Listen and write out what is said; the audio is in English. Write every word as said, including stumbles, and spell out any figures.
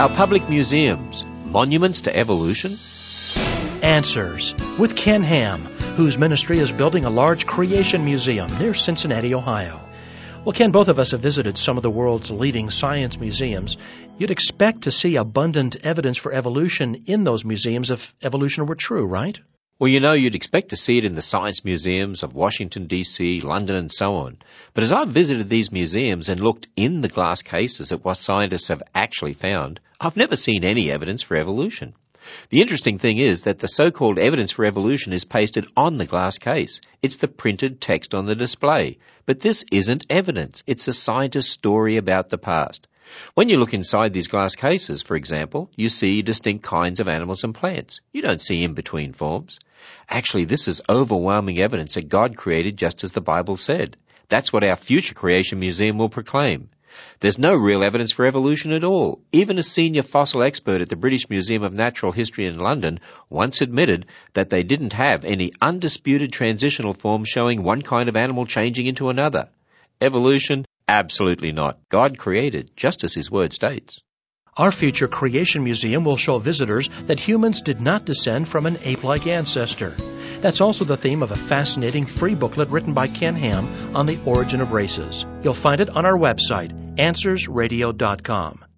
Our public museums, monuments to evolution? Answers with Ken Ham, whose ministry is building a large creation museum near Cincinnati, Ohio. Well, Ken, both of us have visited some of the world's leading science museums. You'd expect to see abundant evidence for evolution in those museums if evolution were true, right? Well, you know, you'd expect to see it in the science museums of Washington, D C, London, and so on. But as I've visited these museums and looked in the glass cases at what scientists have actually found, I've never seen any evidence for evolution. The interesting thing is that the so-called evidence for evolution is pasted on the glass case. It's the printed text on the display. But this isn't evidence. It's a scientist's story about the past. When you look inside these glass cases, for example, you see distinct kinds of animals and plants. You don't see in-between forms. Actually, this is overwhelming evidence that God created just as the Bible said. That's what our future creation museum will proclaim. There's no real evidence for evolution at all. Even a senior fossil expert at the British Museum of Natural History in London once admitted that they didn't have any undisputed transitional forms showing one kind of animal changing into another. Evolution? Absolutely not. God created, just as His Word states. Our future creation museum will show visitors that humans did not descend from an ape-like ancestor. That's also the theme of a fascinating free booklet written by Ken Ham on the origin of races. You'll find it on our website, answers radio dot com.